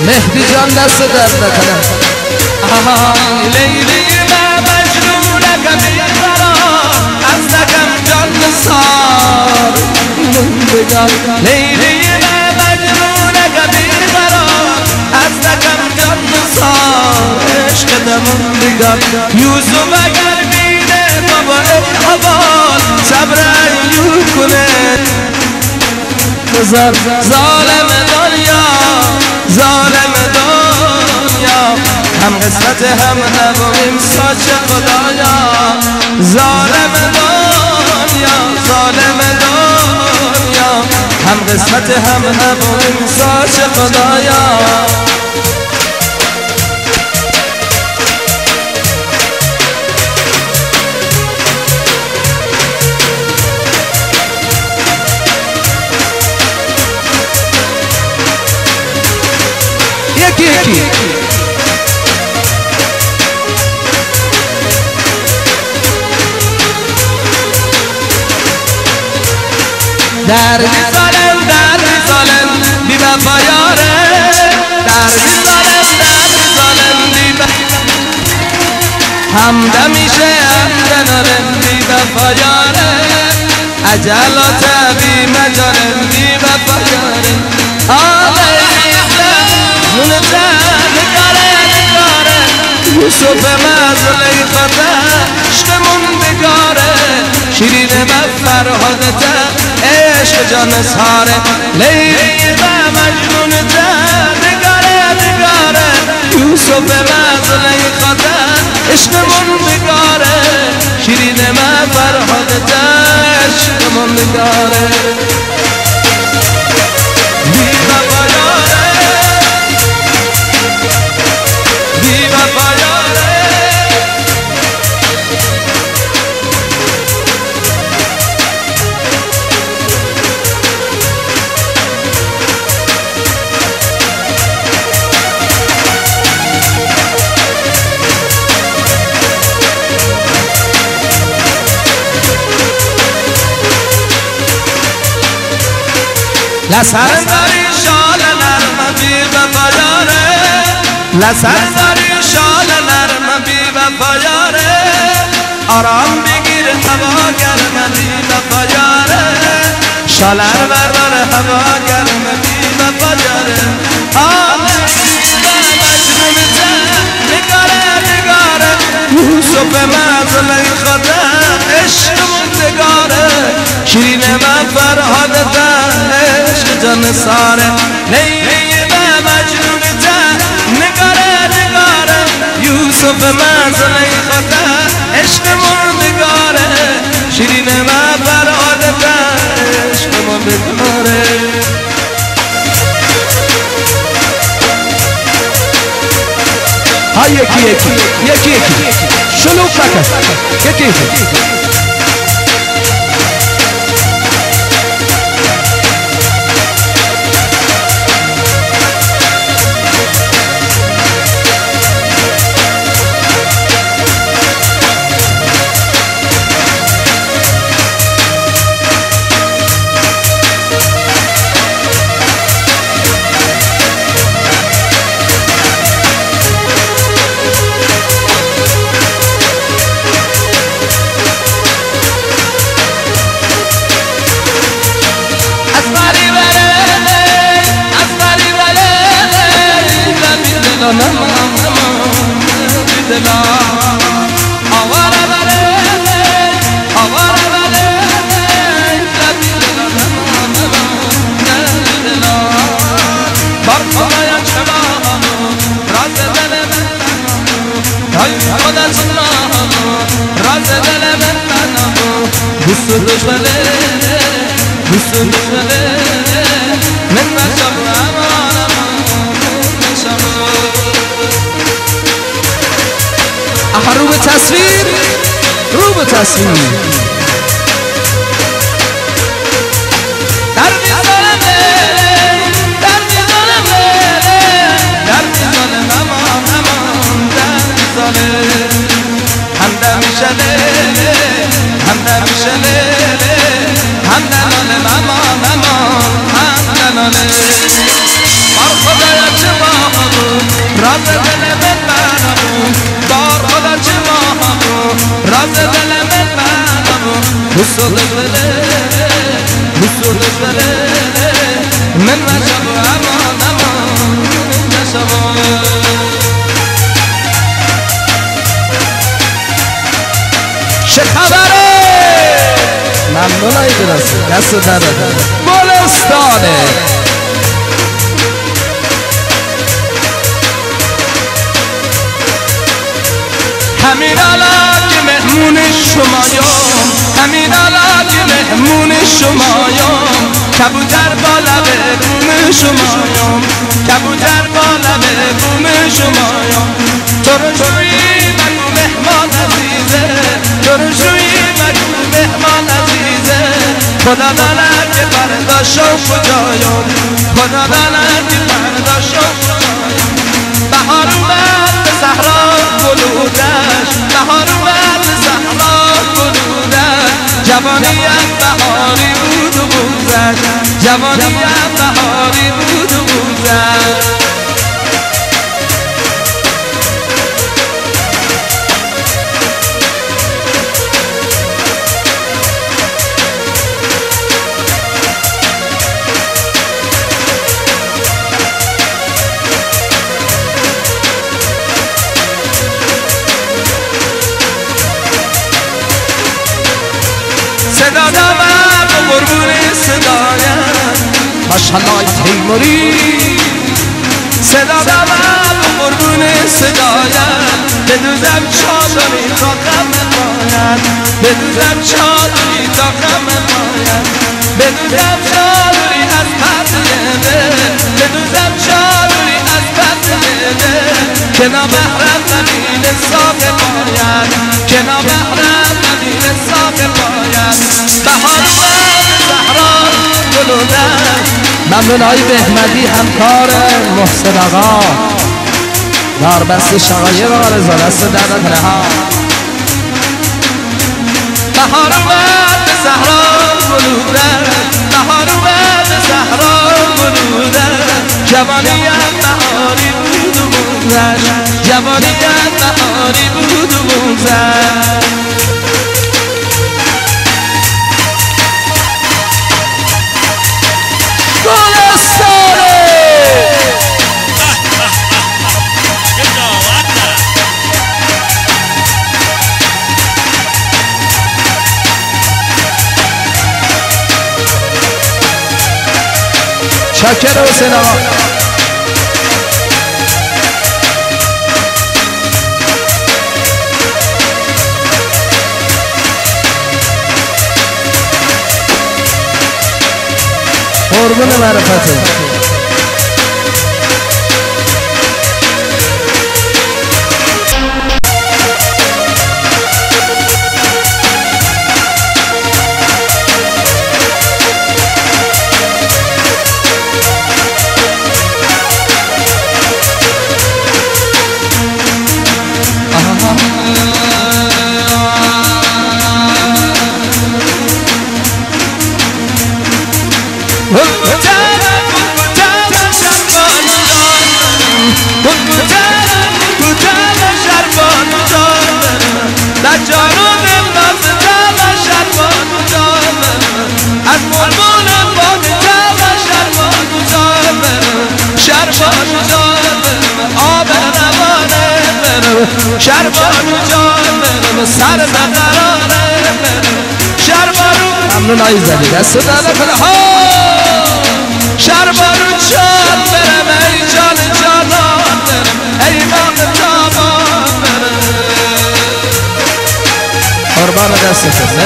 مهدی جان دست درد نکنه. لیلی و مجنونک بیقرار از دکم جان نثار موندگار. لیلی و مجنونک بیقرار از دکم جان نثار عشق موندگار. یوسف اگر بینه بابا ای حوال صبر ایو کنه. ظالم دنیا ظالم دنیا هم قسمت هم نبویم ساچ خدایا. ظالم دنیا ظالم دنیا هم قسمت هم نبویم ساچ خدایا. یکی درد ظالم بی وفا یاره. درد ظالم بی وفا همدم میشه همدناره بی وفا یاره. عجلات بی مجال بی وفا یاره. یوسف مزلی خدا عشق موندگاره. شیرین و فرهادته عشق جان ساره. لیلی و مجنونته نگاره. یوسف مزلی خدا عشق موندگاره. شیرین و فرهادته عشق موندگاره. بی وفا یاره بی وفا یاره. لسر داری شال نرم بی وفا یاره. لسر داری شال نرم بی وفا یاره. آرام بگیر هوا گرم بی وفا یاره. شالر بردار هوا گرم بی وفا یاره. مجنونته نگاره. یوسف مزلی خدا عشق موندگاره. شیرین و فرهادته عشق جان ساره. لیلی و مجنونته نگاره. یوسف مزلی خدا عشق موندگاره. شیرین و فرهادته عشق موندگاره. ها یکی شلوغ نکن. یکی رو به تصویر همدنانه من نشب امان نشب چه خبره؟ ممنون های درسته دست درده گلستانه همین الان که مهمون شمایام همین الان که مهمون شمایام کبوتر با لب بوم شمایام کبوتر با لب بوم شمایام ترشویی مگو مهمان عزیزه ترشویی مگو مهمان عزیزه خدا داند که فردا شو کجایم خدا داند که فردا شو کجایم بهار اومد به صحرا گلودش بهار اومد به صحرا گلودش جوانیم بهاری بود و بوزش جوانیم بهاری بود و بوزش صدا دامم و قربون صدایم ماشالله تیموری صدا دامم و قربون صدایم بدوزم چادری تا غم ماید بدوزم چادری تا غم ماید بدوزم چادری از پرده دل بدوزم چادری از پرده دل که نامحرم نبین ساق باید که نامحرم نبین ساق باید بهار اومد صحرا گلودش ممنون های بهمدی همکار محسن آقا داربست شقایق آرزا دست درده ها بهار اومد صحرا گلودش بهار اومد صحرا گلودش جوانیم بهاری بود و بوزش جوانیم بهاری بود و بوزش شاکر حسین آقا قربون معرفته شربانو جان سر بقراره شربانو ممنون آی زدی دست داده کنه ها شربانو جان برم ای جان جانان ای باغ تابان برم قربان دست کنه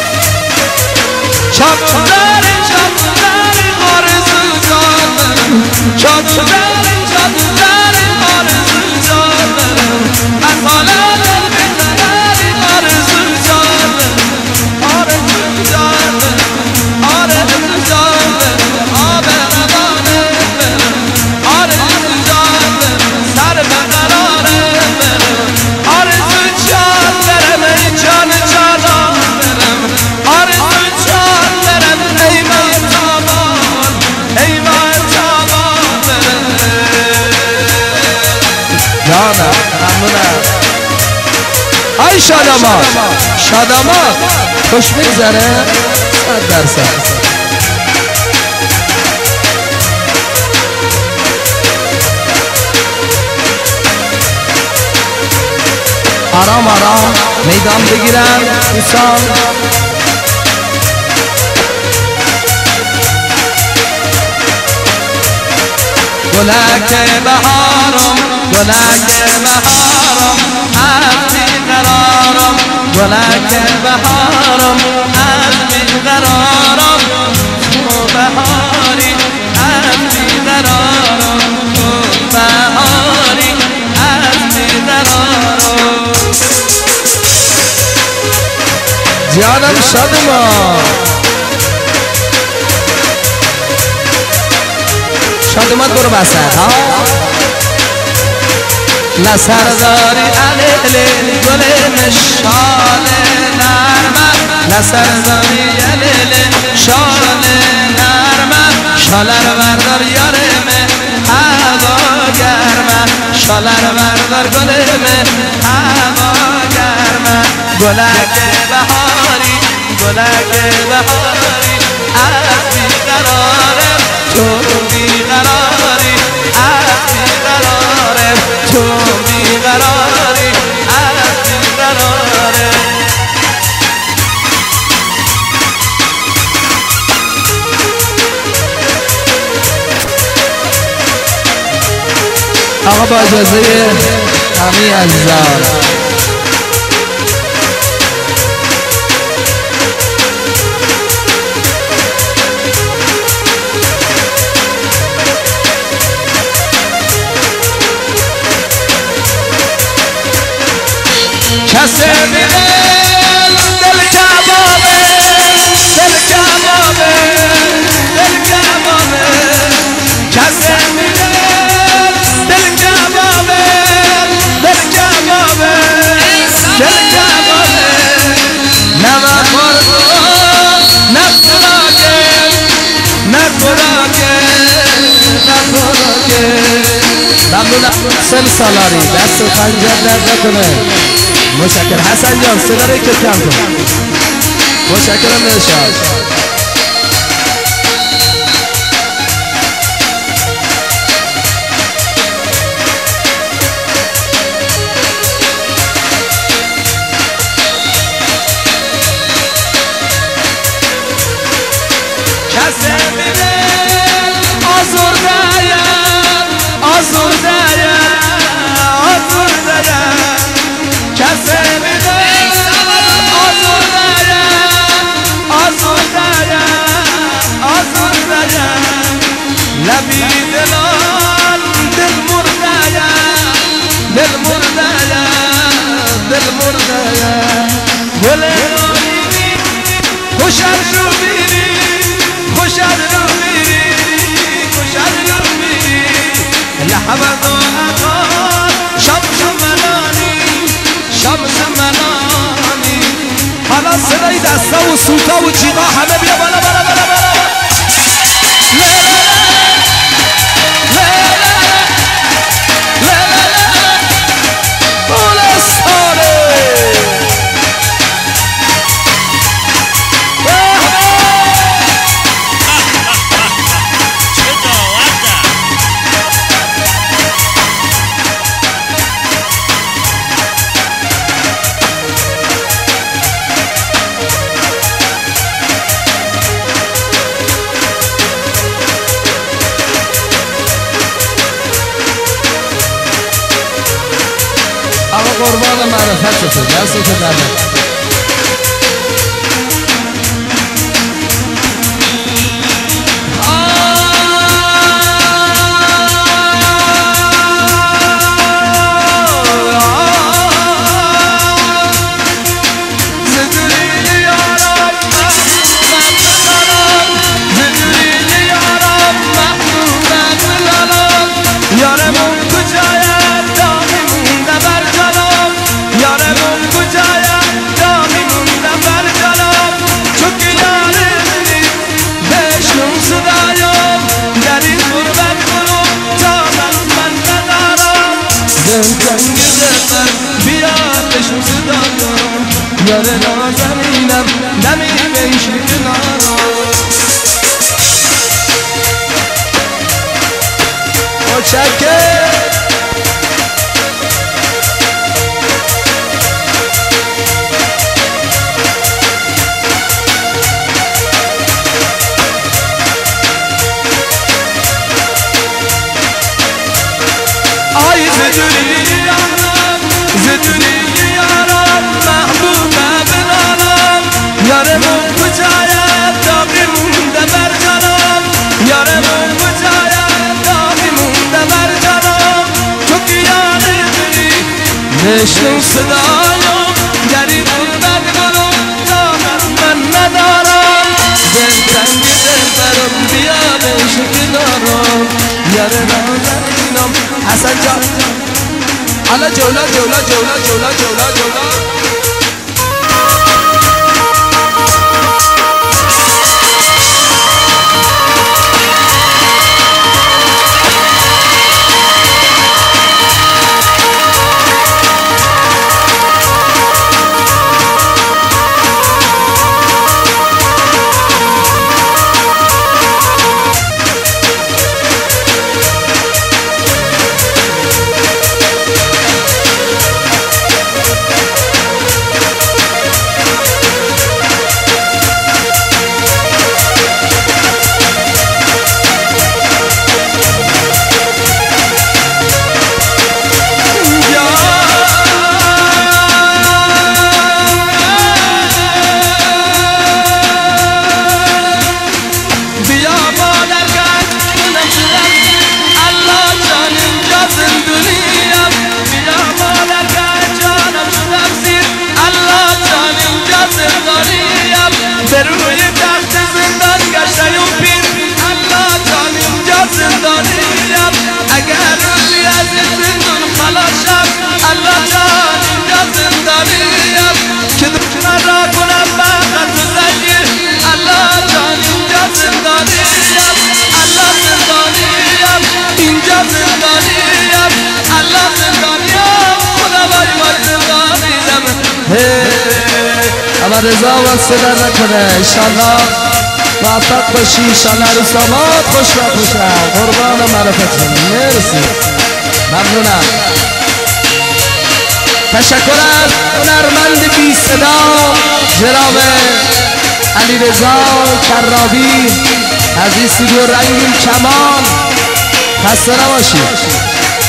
چاپ داری آرزو جان جانم ممنونم. آی شادامات شادامات خوش میگذره 100%. آرام آرام میدان بگیرن دوستان. گلک بهارم گلک بهارم از بیقرارم گلک بهارم از بیقرارم تو بهاری از بیقرارم تو بهاری از بیقرارم. جانم شادمات برو بسر ها. لسرداری علیل گل نشان نرمه لسرداری علیل شان نرمه شالر بردار یارمه هوا گرمه شالر بردار گلمه هوا گرمه. گلک بهاری گلک بهاری از بیقرارم تو بیقراری از بیقرارم تو بیقراری از بیقرارم. آقا با اجازه همه عزیزان کسی بیدل دل کبابه دل کبابه دل کبابه کسی بیدل دل کبابه دل کبابه دل کبابه نما خورد نخوراکه نخوراکه نخوراکه. ممنونم سلسالاری دست و خنجر درد نکنه. متشکرم حسن جان صدا رو که کم کن. متشکرم نشاد. کسی میده آزرده‌ایم آزرده‌ایم آزرده‌ایم کسی میده آزرده‌ایم آزرده‌ایم آزرده‌ایم لبی دلال دل مرده‌ایم دل مرده‌ایم دل مرده‌ایم. گل نامیری خوشت رو میری خوشت رو میری خوشت رو میری لحبت و عقار شمس منانی شمس منانی. حالا صدای دستا و سوتا و جیغا همه بیا بالا بالا بالا بالا. قربان معرفت تو دست در یارمون کجای دلتنگ دلم بیا بشنو صدایم یار نازنینم نمی بشنو کنارم متشکرم زدونی یارم محبوب بنارم یارمون کجاید داغی مونده بر جانم یارمون کجاید داغی مونده بر جانم تو که یاره داری نشنو صدایم گریبون بدگلم دامن من ندارم دلتنگ دل برم بیا بشو کنارم یاره نازنینم حسن جان حالا جولا جولا جولا جولا جولا جولا روی تخت زندان گشتم پیر الله جان اینجا زندانیم اگر روزی از این زندان خلاصم الله جان اینجا زندانیم که دشمن را کنم فقط زنجیر الله جان اینجا زندانیم الله زندانیم اینجا زندانیم الله زندانیم خدا وای وای زندانیم اما رضا و صدا نکنه انشالله موفق باشی انشالله روزامات خوش و خوشم قربان معرفتون مرسی ممنونم تشکر از هنرمند بی صدا جناب علی رضا کرابی از این استودیو رنگین کمان خسته نباشید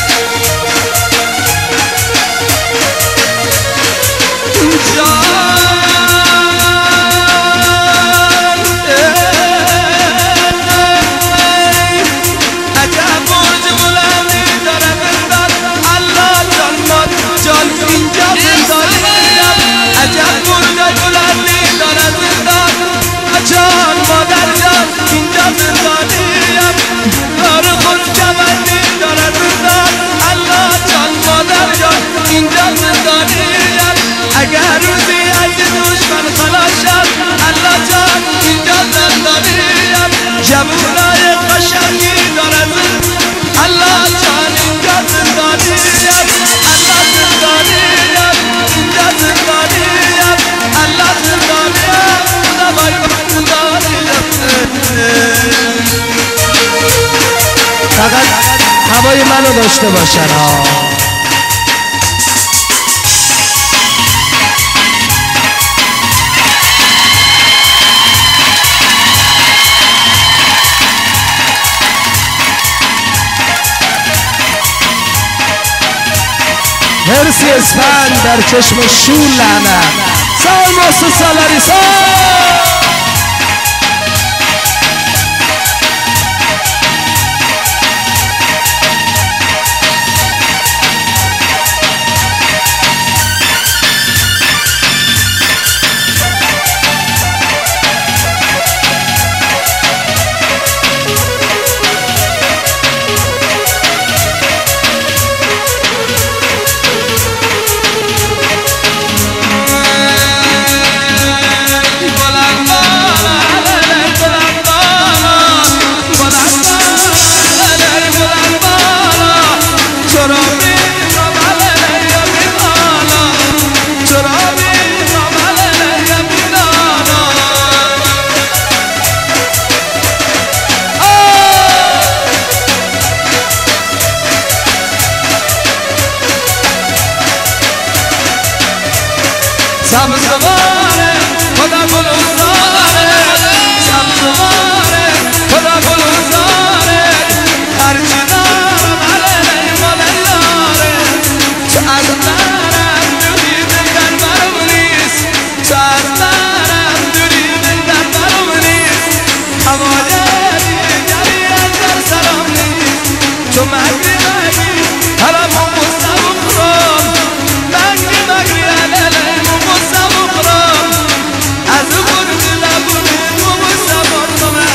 جان مادر جان اینجا زندانیم دار خود جوانی داره زندان الله جان مادر جان اینجا زندانیم اگر روزی از دشمن خلاص شد الله جان اینجا زندانیم جوونای قشنگی داره الله جان اینجا زندانیم الله زندانیم اینجا زندانیم الله زندانیم فقط هوای منو داشته باشن ها مرسی اسفند در چشم شول لعنت سال محسن سالاری سال بلند سبزواره خدا گلوزاره سبزواره خدا گلوزاره هرچی دارم علیه مال یاره تو از برم دوری بگن برم نیست تو از برم دوری بگن برم نیست هوای دیگری از در سرم نیست تو مگری مگری حرم و مستم خرام مگری مگری علیه مستم خرام از برد لبونی مستم خرام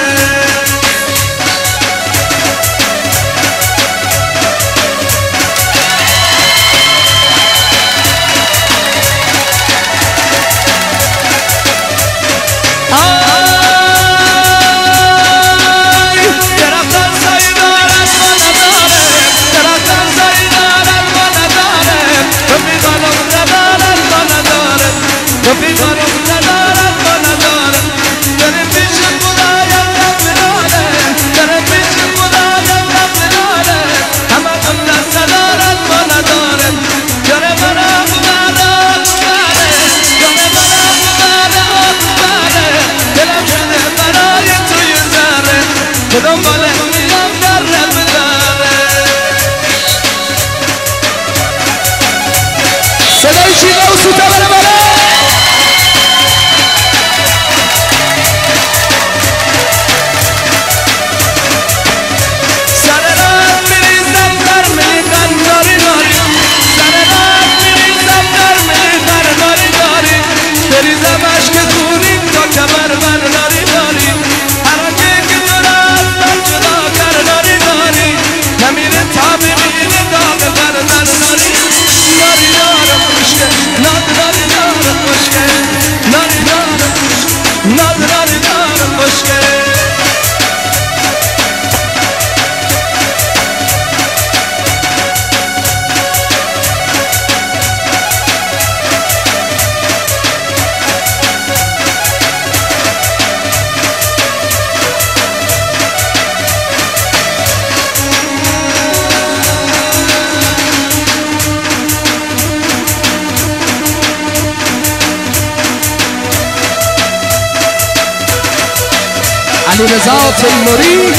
صدای شیدا و سوتا بره بره سر رات میریزم در میخن ناری ناری سر رات میریزم در میخن ناری ناری بریزم عشق خونی تا کمر من ناری ناری حرکه که تو رفتن جدا کر ناری ناری نمیره تا ببینه داغ بردن ناری ناری نارم خوشگه ناری ناری نارم خوشگه ناری نارم خوشگه ناری ناری نارم خوشگه علی رضا تیموری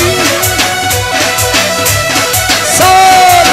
سال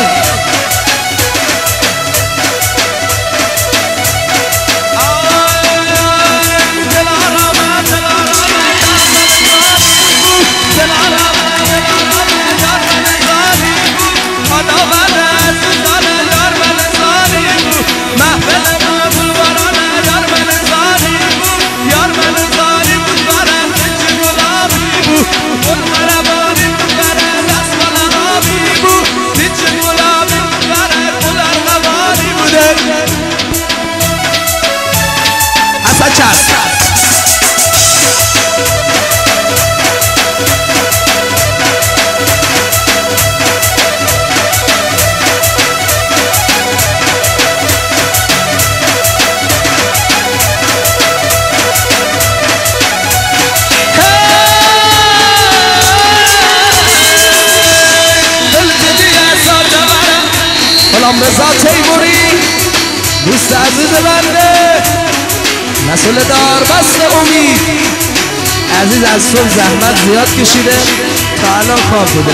غلام رضا تیموری دوست عزیز بنده مسئول دار بست امید عزیز از صبح زحمت زیاد کشیده تا الان خواب بوده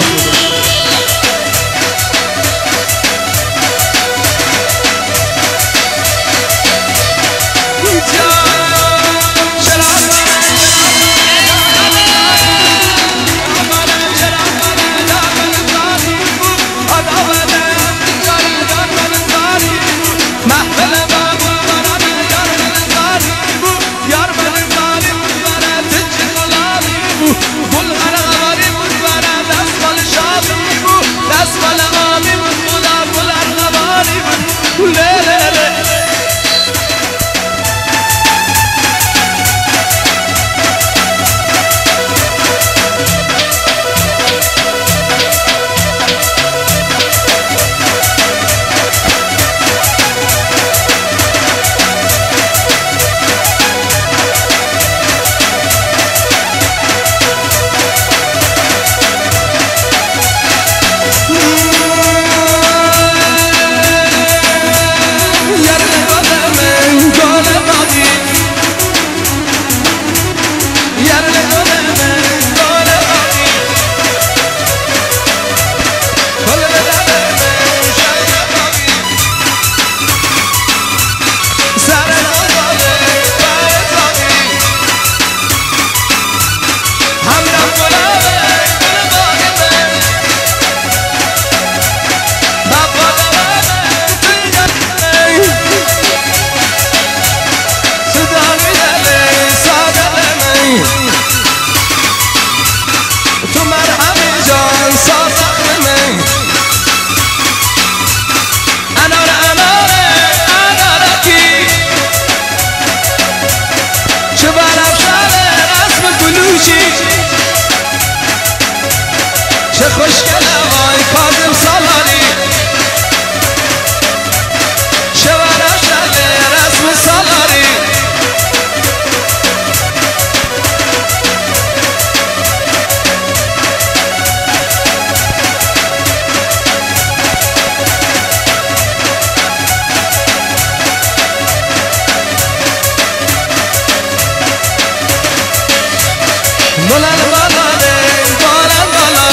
بلند بالا بلند بالا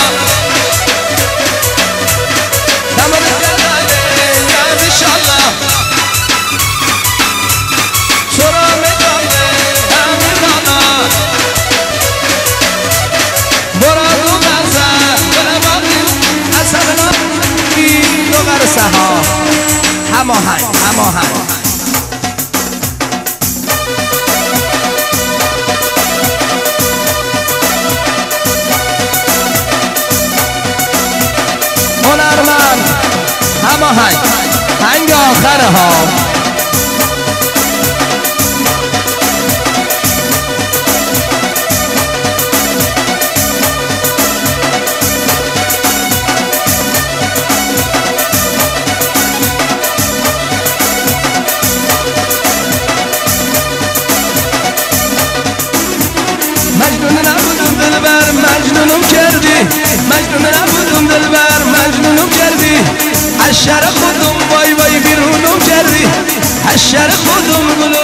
تمام کردن یاد انشالله سرا میکنه همین بالا برادو بزن بلمانی اصلا این دو غرسه ها هماهنگ هنرمند هماهنگ هنگ آخره ها مجنون نبودم دلبر مجنونم کردی مجنون نبودم دلبر مجنونم کردی از شر خودم وای وای بیرونم کردی از شر خودم